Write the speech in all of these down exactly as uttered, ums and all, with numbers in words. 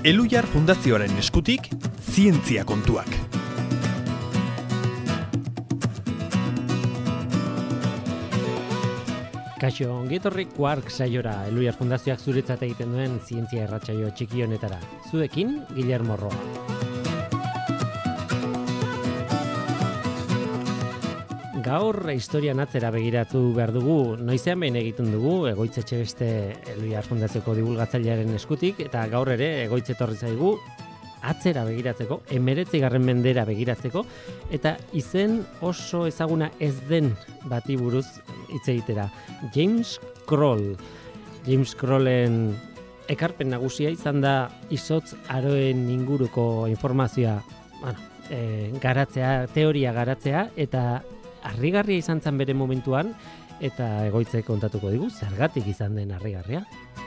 Elhuyar Fundazioaren eskutik, zientzia kontuak. Kaixo, ongetorri Quark saiora, Elhuyar Fundazioak zuretzat egiten duen zientzia erratsaio txiki honetara. Zuekin, Guillermo Roa. Gaur historian atzera begiratu behar dugu, noizean behin egiten dugu, Egoitz Etxebeste Elhuyar Fundazioko divulgatzailearen eskutik, eta gaur ere Egoitz etorri zaigu atzera begiratzeko, hemeretzigarren mendera begiratzeko, eta izen oso ezaguna ez den bati buruz hitz egitera. James Kroll. James Krollen ekarpen nagusia izan da izotz aroen inguruko informazioa, bueno, e, garatzea, teoria garatzea, eta harrigarria izan zen bere momentuan, eta Egoitzek kontatuko digu, zergatik izan den harrigarria.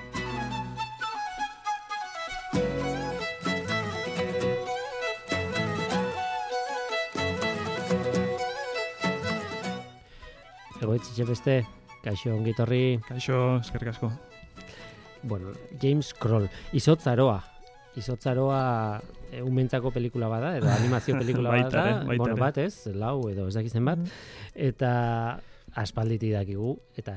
Egoitz Etxebeste, kaixo ongitorri. Kaixo, eskerrik asko. Bueno, James Kroll, Izotz Aroa. Izotz Aroa e, umentzako pelikula bada, edo animazio pelikula bada, baitare, baitare. Bueno, bat ez, lau edo ez dakizen bat, eta aspalditi dakigu, eta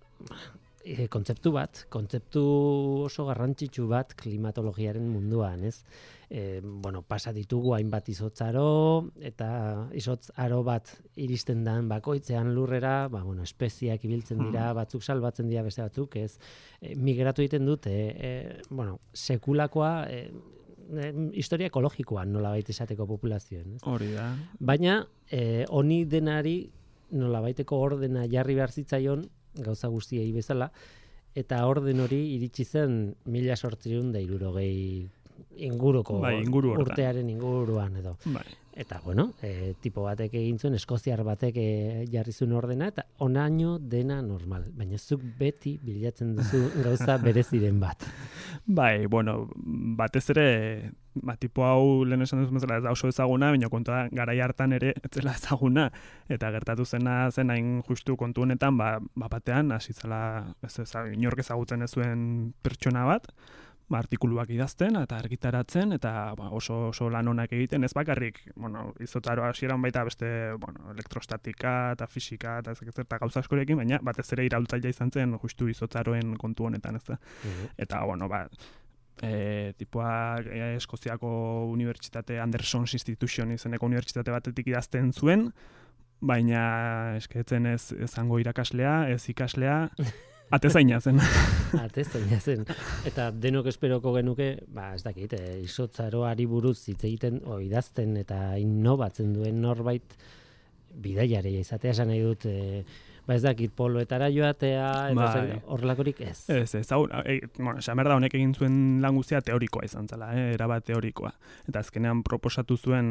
e, kontzeptu bat, kontzeptu oso garrantzitsu bat klimatologiaren munduan, ez? E, bueno, pasa ditugu hainbat izotzaro, eta izotzaro bat iristen dan bakoitzean lurrera, ba, bueno, espeziak ibiltzen dira, batzuk salbatzen dira beste batzuk, ez? E, migratu egiten dute, e, bueno, sekulakoa, e, e, historia ekologikoan nolabait esateko populazioen, ez? Hori da. Baina, e, honi denari nolabaiteko ordena jarri behar zitzaion, gauza guztiei bezala, eta orden hori iritsi zen mila zortziehun eta hirurogei inguruko, bai, inguru urtearen inguruan edo. Bai. Eta, bueno, e, tipo batek egin zuen, eskoziar batek e, jarri zuen ordena, eta onaino dena normal. Baina zuk beti bilatzen duzu gauza bereziren bat. Bai, bueno, batez ere, ba, tipo hau lehen esan duzun bezala ez da oso ezaguna, baina kontua garai hartan ere ez zela ezaguna, eta gertatu zena zen hain justu kontu honetan, ba, ba batean, hasi zela, ez ez, inork ezagutzen ez zuen pertsona bat, ba, artikuluak idazten eta argitaratzen, eta ba, oso, oso lan onak egiten, ez bakarrik, bueno, izotzaro hasieran baita beste, bueno, elektrostatika eta fisika eta ez eta gauza askorekin, baina batez ere iraultzailea izan zen justu izotzaroen kontu honetan, ez da. Uh-huh. Eta, bueno, ba, e, tipoa e, Eskoziako unibertsitate Anderson's Institution izeneko unibertsitate batetik idazten zuen, baina esketzen ez izango irakaslea, ez ikaslea, atezaina zen. Atezaina zen. Eta denok esperoko genuke, ba, ez dakit, e, izotzaroari buruz hitz egiten, o idazten eta innobatzen duen norbait bidaiari izatea esan nahi dut, e, ba ez dakit poloetara joatea, edo horrelakorik ez. Ez, ez, hau, e, bueno, xamer da honek egin zuen lan guztia teorikoa izan zela, eh, erabat teorikoa. Eta azkenean proposatu zuen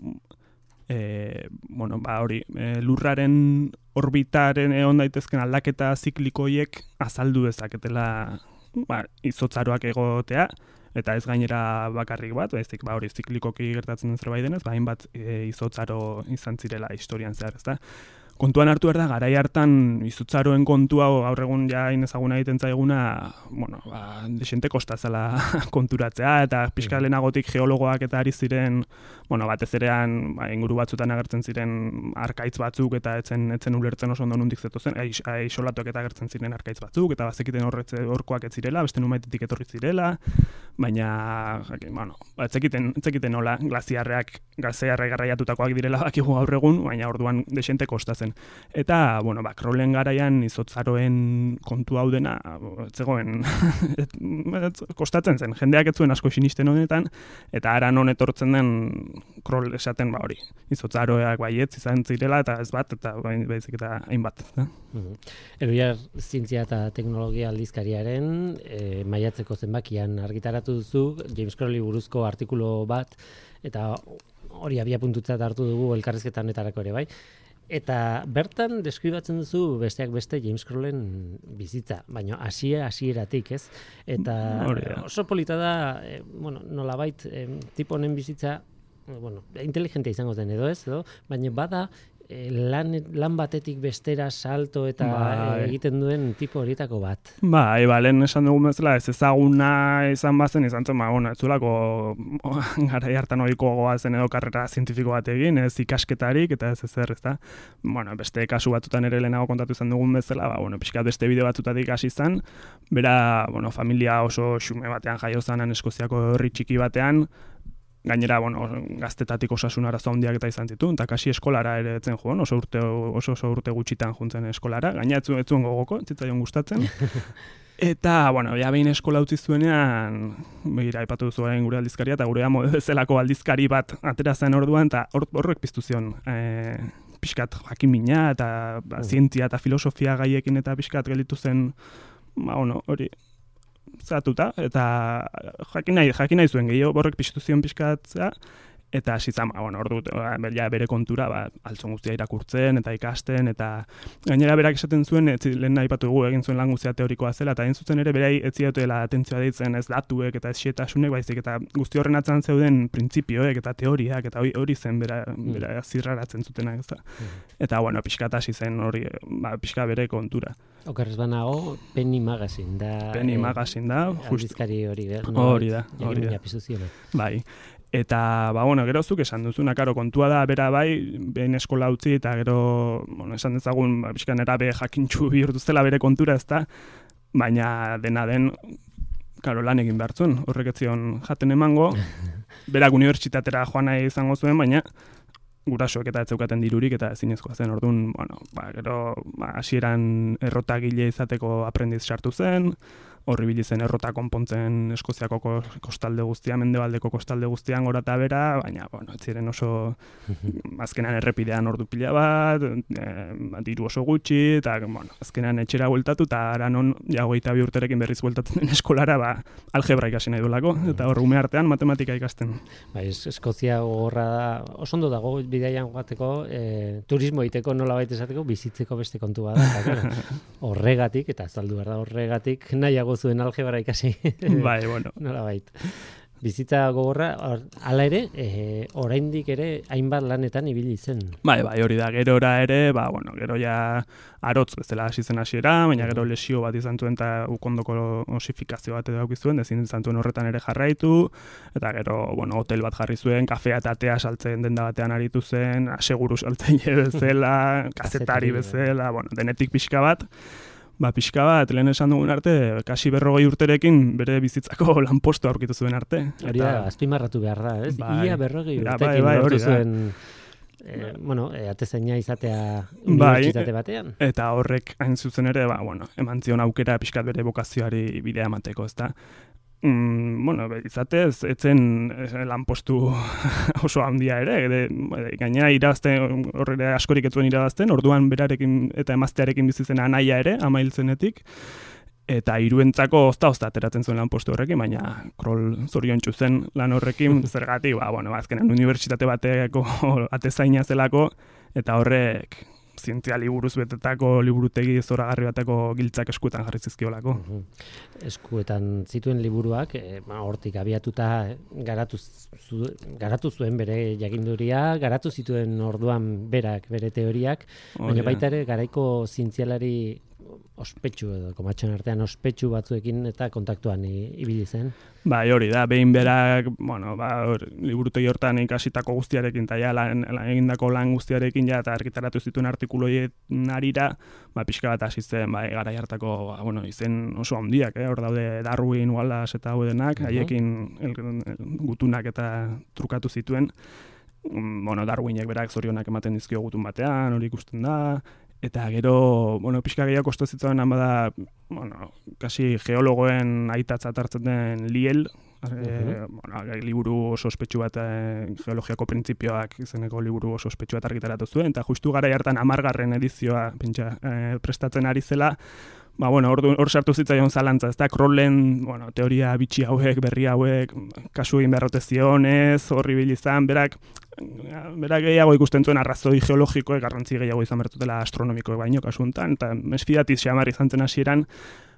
E, bueno, ba hori, e, lurraren orbitaren egon daitezken aldaketa ziklikoiek azaldu dezaketela, ba, izotzaroak egotea, eta ez gainera bakarrik bat, baizik ba hori ziklikoki gertatzen den zerbait denez, ba hainbat e, izotzaro izan zirela historian zehar, ezta? Kontuan hartu behar da, garai hartan izotzaroen kontua gaur egun ja inezaguna egiten zaiguna, bueno, ba, desente kostazela konturatzea, eta pixka lehenagotik geologoak eta ari ziren, bueno, batez erean, ba, inguru batzutan agertzen ziren arkaitz batzuk, eta etzen, etzen ulertzen oso ondo nundik zetozen, isolatuak eta agertzen ziren arkaitz batzuk, eta bazekiten horretze horkoak ez zirela, beste numaitetik etorri zirela, baina, bueno, ba, etzekiten, etzekiten nola, glaziarreak, glaziarreak garraiatutakoak direla bakigu gaur egun, baina orduan desente kostatzen. Eta, bueno, ba, Krollen garaian izotzaroen kontu hau dena, zegoen, kostatzen zen, jendeak ez zuen asko sinisten honetan, eta ara non etortzen den Kroll esaten, ba hori, izotzaroak baietz izan zirela, eta ez bat, eta baizik eta hainbat. Uh-huh. Elhuyar Zientzia eta Teknologia aldizkariaren e, maiatzeko zenbakian argitaratu duzu, James Krolli buruzko artikulu bat, eta hori abia puntutzat hartu dugu elkarrizketan etarako ere, bai? Eta bertan deskribatzen duzu besteak beste James Krollen bizitza, baina hasiera hasieratik, ez? Eta oso polita da, e, bueno, nolabait e, tipo honen bizitza, bueno, inteligentea izango zen edo ez, edo, baina bada lan, lan batetik bestera salto eta bai. egiten duen tipo horietako bat. Bai, ba, lehen esan dugun bezala, ez ezaguna izan bazen, izan zen, ba, bueno, ez zulako garai hartan ohiko goazen edo karrera zientifiko bat egin, ez ikasketarik, eta ez ezer, ez da. Bueno, beste kasu batutan ere lehenago kontatu izan dugun bezala, ba, bueno, pixkat beste bideo batutatik hasi izan, bera, bueno, familia oso xume batean jaio zanan, Eskoziako herri txiki batean, gainera, bueno, gaztetatik osasun arazo handiak eta izan zituen, eta kasi eskolara ere etzen joan, oso urte, oso, oso urte gutxitan juntzen eskolara, gaina etzuen, etzuen gogoko, zitzaion gustatzen. Eta, bueno, ja behin eskola utzi zuenean, begira, aipatu duzu gure aldizkaria, eta gure amo bezalako aldizkari bat atera zen orduan, eta horrek piztu zion, e, pixkat jakin mina, eta ba, zientzia eta filosofia gaiekin, eta pixkat gelditu zen, ba, bueno, hori, zatuta, eta jakin nahi, jakin nahi zuen gehiago, borrek piztu zion pixkatzea, eta hasi zan, ba, bueno, ordu, ja, bere kontura, ba, altzon guztia irakurtzen, eta ikasten, eta gainera berak esaten zuen, etzi, lehen aipatu dugu egin zuen lan guztia teorikoa zela, eta egin zuzen ere berai etziatela atentzioa deitzen ez datuek eta ez xetasunek, baizik, eta guzti horren atzan zeuden printzipioek eta teoriak, eta hori, hori zen bera, bera zirraratzen zutenak, ez da. Eta, bueno, pixkat hasi zen hori, ba, pixka bere kontura. Okerrez banago, Penny Magazine da. Penny eh, Magazine da. Aldizkari hori, no? Hori da, hori da. Bai. Eta, ba, bueno, gero zuk esan duzuna, karo, kontua da, bera bai, behin eskola utzi, eta gero, bueno, esan dezagun, ba, pixkan erabe jakintxu bihurtu zela bere kontura, ez da, baina dena den, karo, lan egin behartzun, horrek etzion jaten emango, berak unibertsitatera joan nahi izango zuen, baina gurasoek eta ez zeukaten dirurik eta ezinezkoa zen, orduan, bueno, ba, gero, ba, hasieran errotagile izateko aprendiz sartu zen, horri bilizen errota konpontzen Eskoziako kostalde guztia, mendebaldeko kostalde guztian gora eta bera, baina, bueno, ez ziren oso azkenan errepidean ordu pila bat, e, diru oso gutxi, eta, bueno, azkenan etxera bueltatu, eta ara non, ja, hogeita bi urterekin berriz bueltatzen den eskolara, ba, algebra ikasi nahi duelako, eta hor ume artean matematika ikasten. Ba, Eskozia gogorra da, oso ondo dago bidaian joateko, e, turismo egiteko nola baita esateko, bizitzeko beste kontu bada, eta, horregatik, eta azaldu behar da horregatik, nahiago zuen algebra ikasi. Bai, bueno. Nola bait. Bizitza gogorra, hala ere, e, oraindik ere hainbat lanetan ibili zen. Bai, bai, hori da, gerora ere, ba, bueno, gero ja arotz bezala hasi zen hasiera, baina gero lesio bat izan zuen eta ukondoko osifikazio bat edo aukizuen, ezin izan zuen horretan ere jarraitu, eta gero, bueno, hotel bat jarri zuen, kafea eta tea saltzen denda batean aritu zen, aseguru saltzen bezala, kazetari bezala, bueno, denetik pixka bat, ba, pixka bat, lehen esan dugun arte, kasi berrogei urterekin bere bizitzako lanpostu aurkitu zuen arte. Hori da, azpimarratu behar da, ez? Bai, Ia berrogei bai, urtekin bai, lortu zuen, e, bueno, e, atezaina izatea unibertsitate bai, batean. Eta horrek hain zuzen ere, ba, bueno, eman zion aukera pixkat bere bokazioari bidea emateko, ezta. Mm, bueno, izatez, etzen lanpostu oso handia ere, ere gainera irabazten, horre askorik etzuen irabazten, orduan berarekin eta emaztearekin bizitzen anaia ere, ama hiltzenetik, eta hiruentzako ozta-ozta ateratzen zuen lanpostu horrekin, baina krol zoriontsu zen lan horrekin, zergatik, ba, bueno, azkenan unibertsitate bateko atezaina zelako, eta horrek zientzia liburuz betetako liburutegi zoragarri bateko giltzak eskuetan jarri zizkiolako. Uh-huh. Eskuetan zituen liburuak, e, ma, hortik abiatuta garatu, zu, garatu zuen bere jakinduria, garatu zituen orduan berak bere teoriak, oh, baina yeah. baita ere garaiko zientzialari ospetsu edo komatxon artean ospetsu batzuekin eta kontaktuan ibili zen. Bai, hori da, behin berak, bueno, ba, hor, liburutegi hortan ikasitako guztiarekin, eta ja, lan, lan, egindako lan guztiarekin, ja, eta argitaratu zituen artikuloien arira, ba, pixka bat hasi zen, ba, garai hartako, ba, bueno, izen oso handiak, eh? Hor daude Darwin, Wallace eta hau denak, uh-huh. haiekin el, el, gutunak eta trukatu zituen, um, bueno, Darwinek berak zorionak ematen dizkio gutun batean, hori ikusten da, eta gero, bueno, pixka gehiago kostu zituen bada, bueno, kasi geologoen aitatzat hartzen den Liel, uh-huh. e, bueno, liburu oso ospetsu bat, e, geologiako printzipioak izeneko liburu oso ospetsu bat argitaratu zuen, eta justu gara hartan hamargarren edizioa pentsa, e, prestatzen ari zela, ba, bueno, hor, hor sartu zitzaion zalantza, ez da, Crowleyren, bueno, teoria bitxi hauek, berri hauek, kasu egin beharrote zionez, horri bilizan, berak, berak gehiago ikusten zuen arrazoi geologikoek, garrantzi gehiago izan bertutela astronomikoek baino kasu honetan, eta mesfidatiz xamar izan zen hasieran,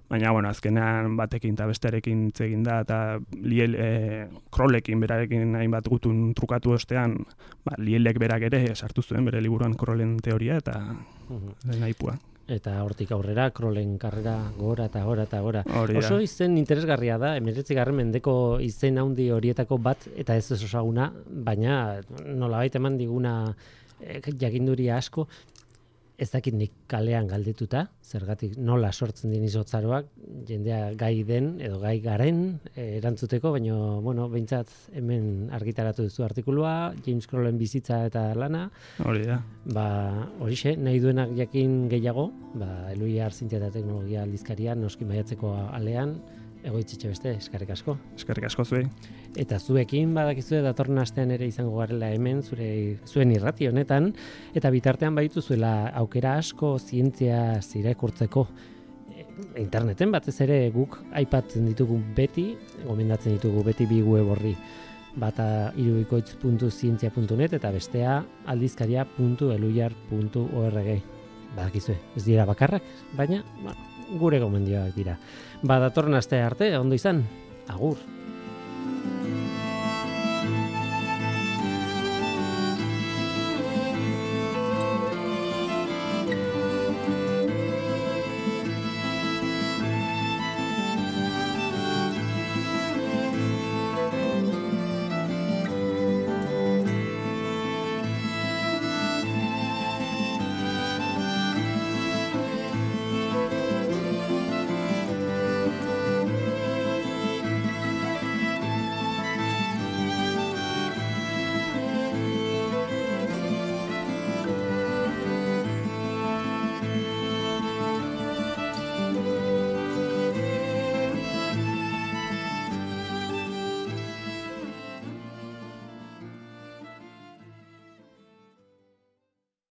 baina, bueno, azkenean batekin eta bestearekin hitz egin da, eta liel, e, Krollekin berarekin hainbat gutun trukatu ostean, ba, lielek berak ere sartu zuen bere liburuan Krollen teoria, eta uh-huh. naipua. Eta hortik aurrera, Krollen karrera gora eta gora eta gora. Hori Oso da. izen interesgarria da, hemeretzigarren mendeko izen handi horietako bat, eta ez ezaguna, baina nolabait eman diguna eh, jakinduria asko, ez dakit nik kalean galdetuta, zergatik nola sortzen din izotzaroak, jendea gai den edo gai garen eh, erantzuteko, baina, bueno, behintzat hemen argitaratu duzu artikulua, James Krollen bizitza eta lana. Hori da. Ba, horixe, nahi duenak jakin gehiago, ba, Eluiar Zientzia eta Teknologia aldizkaria, noski maiatzeko alean, Egoitzetxe beste, eskerrik asko. Eskerrik asko zuei. Eta zuekin badakizue datorren astean ere izango garela hemen zure zuen irrati honetan, eta bitartean baditu zuela aukera asko zientzia irakurtzeko interneten batez ere guk aipatzen ditugu beti, gomendatzen ditugu beti bi web orri. Bata irubikoitz puntu zientzia puntu net eta bestea aldizkaria puntu eluiar puntu org. Badakizue, ez dira bakarrak, baina bueno, gure gomendioak dira. Ba, datorren aste arte, ondo izan, agur.